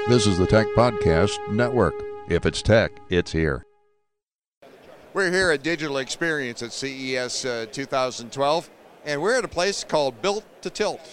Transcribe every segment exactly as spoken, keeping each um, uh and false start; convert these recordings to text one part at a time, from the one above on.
This is the Tech Podcast Network. If it's tech, it's here. We're here at Digital Experience at C E S uh, two thousand twelve, and we're at a place called Built to Tilt.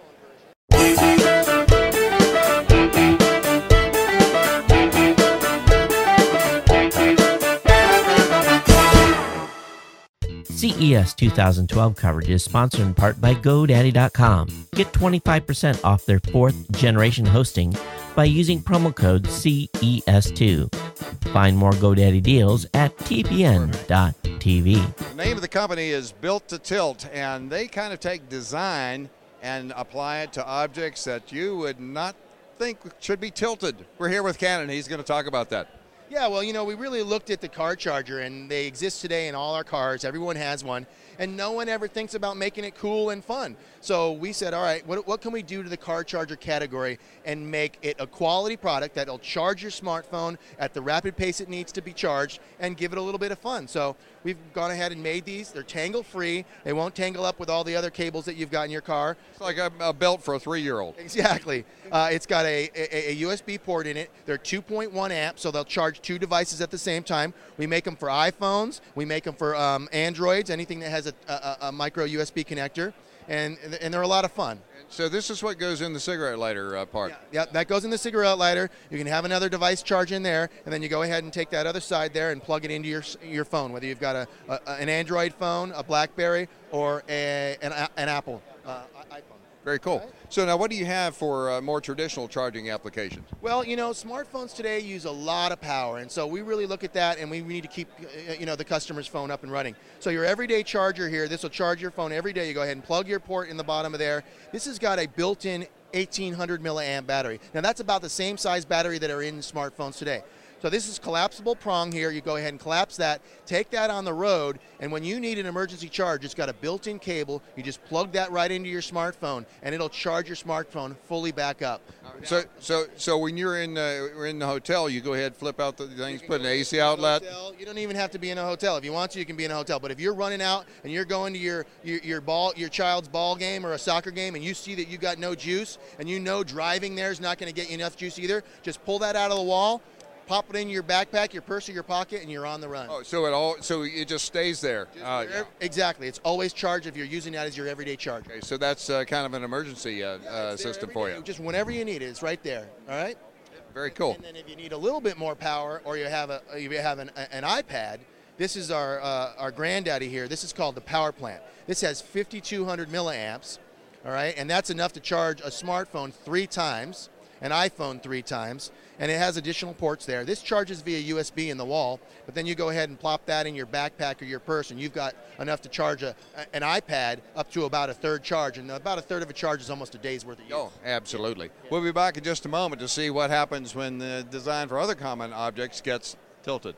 C E S two thousand twelve coverage is sponsored in part by GoDaddy dot com. Get twenty-five percent off their fourth generation hosting by using promo code C E S two. Find more GoDaddy deals at T P N dot T V. The name of the company is Built to Tilt, and they kind of take design and apply it to objects that you would not think should be tilted. We're here with Canon. He's going to talk about that. Yeah, well, you know, we really looked at the car charger, and they exist today in all our cars. Everyone has one, and no one ever thinks about making it cool and fun. So we said, all right, what, what can we do to the car charger category and make it a quality product that'll charge your smartphone at the rapid pace it needs to be charged and give it a little bit of fun. So we've gone ahead and made these. They're tangle-free. They won't tangle up with all the other cables that you've got in your car. It's like a, a belt for a three-year-old. Exactly. Uh, it's got a, a, a U S B port in it. They're two point one amps, so they'll charge two devices at the same time. We make them for iPhones. We make them for um, Androids, anything that has a, a, a micro U S B connector, and and they're a lot of fun. So this is what goes in the cigarette lighter uh, part. Yeah, yeah, that goes in the cigarette lighter. You can have another device charge in there, and then you go ahead and take that other side there and plug it into your your phone, whether you've got a, a an Android phone, a BlackBerry, or a, an, an Apple uh, iPhone. Very cool. Right. So now what do you have for uh, more traditional charging applications? Well, you know, smartphones today use a lot of power, and so we really look at that, and we need to keep, you know, the customer's phone up and running. So your everyday charger here, this will charge your phone every day. You go ahead and plug your port in the bottom of there. This has got a built-in eighteen hundred milliamp battery. Now that's about the same size battery that are in smartphones today. So this is collapsible prong here. You go ahead and collapse that, take that on the road, and when you need an emergency charge, it's got a built-in cable. You just plug that right into your smartphone, and it'll charge your smartphone fully back up. So, so, so when you're in, uh, in the hotel, you go ahead, flip out the things, put an A C outlet. Hotel. You don't even have to be in a hotel. If you want to, you can be in a hotel. But if you're running out and you're going to your your, your ball, your child's ball game or a soccer game, and you see that you got no juice, and you know driving there is not going to get you enough juice either, just pull that out of the wall. Pop it in your backpack, your purse, or your pocket, and you're on the run. Oh, so it all so it just stays there. Just uh, yeah. Exactly. It's always charged if you're using that as your everyday charge. Okay, so that's uh, kind of an emergency uh, yeah, uh, system for you. Just whenever you need it, it's right there. All right. Very cool. And then if you need a little bit more power, or you have a you have an, an iPad, this is our uh, our granddaddy here. This is called the Power Plant. This has fifty-two hundred milliamps. All right, and that's enough to charge a smartphone three times. An iPhone three times, and it has additional ports there. This charges via U S B in the wall, but then you go ahead and plop that in your backpack or your purse, and you've got enough to charge a, an iPad up to about a third charge, and about a third of a charge is almost a day's worth of use. Oh, absolutely. Yeah. We'll be back in just a moment to see what happens when the design for other common objects gets tilted.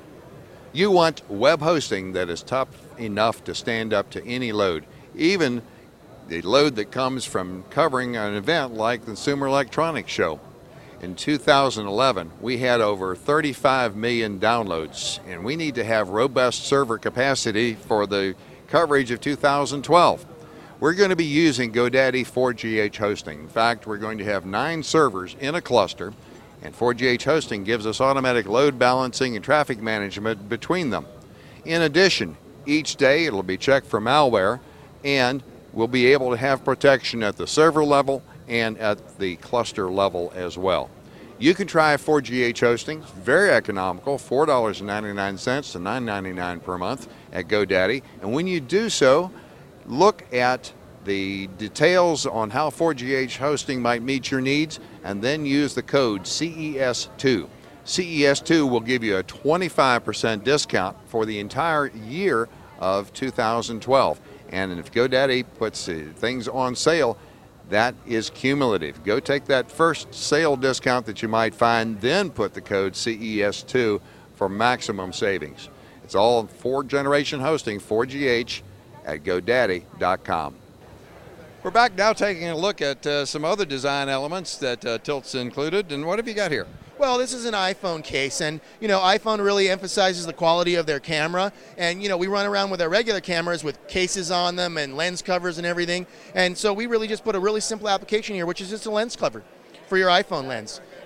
You want web hosting that is tough enough to stand up to any load, even the load that comes from covering an event like the Consumer Electronics Show. In two thousand eleven, we had over thirty-five million downloads, and we need to have robust server capacity for the coverage of two thousand twelve. We're going to be using GoDaddy four G H hosting. In fact, we're going to have nine servers in a cluster, and four G H hosting gives us automatic load balancing and traffic management between them. In addition, each day it'll be checked for malware, and we'll be able to have protection at the server level and at the cluster level as well. You can try four G H hosting, very economical, four dollars and ninety-nine cents to nine ninety-nine per month at GoDaddy. And when you do so, look at the details on how four G H hosting might meet your needs, and then use the code C E S two. C E S two will give you a twenty-five percent discount for the entire year of two thousand twelve. And if GoDaddy puts uh, things on sale, that is cumulative. Go take that first sale discount that you might find, then put the code C E S two for maximum savings. It's all four generation hosting, four G H, at GoDaddy dot com. We're back now taking a look at uh, some other design elements that uh, Tilt's included. And what have you got here? Well, this is an iPhone case, and you know, iPhone really emphasizes the quality of their camera. And you know, we run around with our regular cameras with cases on them and lens covers and everything. And so we really just put a really simple application here, which is just a lens cover for your iPhone lens.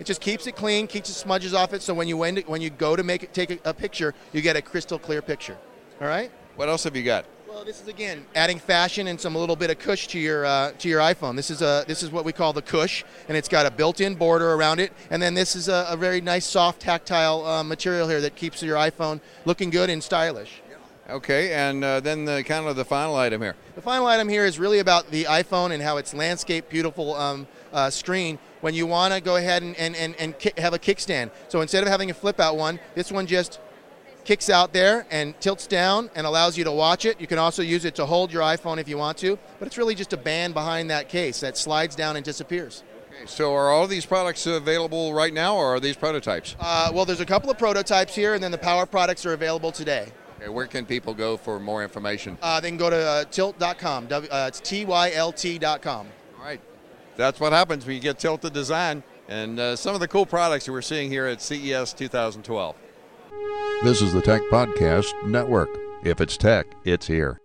It just keeps it clean, keeps the smudges off it, so when you when, when you go to make it, take a, a picture, you get a crystal clear picture. All right? What else have you got? Well, this is again adding fashion and some little bit of cush to your uh, to your iPhone. This is a this is what we call the cush, and it's got a built-in border around it. And then this is a, a very nice, soft, tactile uh, material here that keeps your iPhone looking good and stylish. Okay, and uh, then the kind of the final item here. The final item here is really about the iPhone and how it's landscape, beautiful um, uh, screen. When you want to go ahead and and and, and ki- have a kickstand, so instead of having a flip-out one, this one just kicks out there and tilts down and allows you to watch it. You can also use it to hold your iPhone if you want to, but it's really just a band behind that case that slides down and disappears. Okay, so are all these products available right now, or are these prototypes? Uh, well, there's a couple of prototypes here, and then the power products are available today. Okay, where can people go for more information? Uh, they can go to uh, tilt dot com. W, uh, it's T Y L T dot com. All right. That's what happens when you get Tilted Design and uh, some of the cool products that we're seeing here at C E S two thousand twelve. This is the Tech Podcast Network. If it's tech, it's here.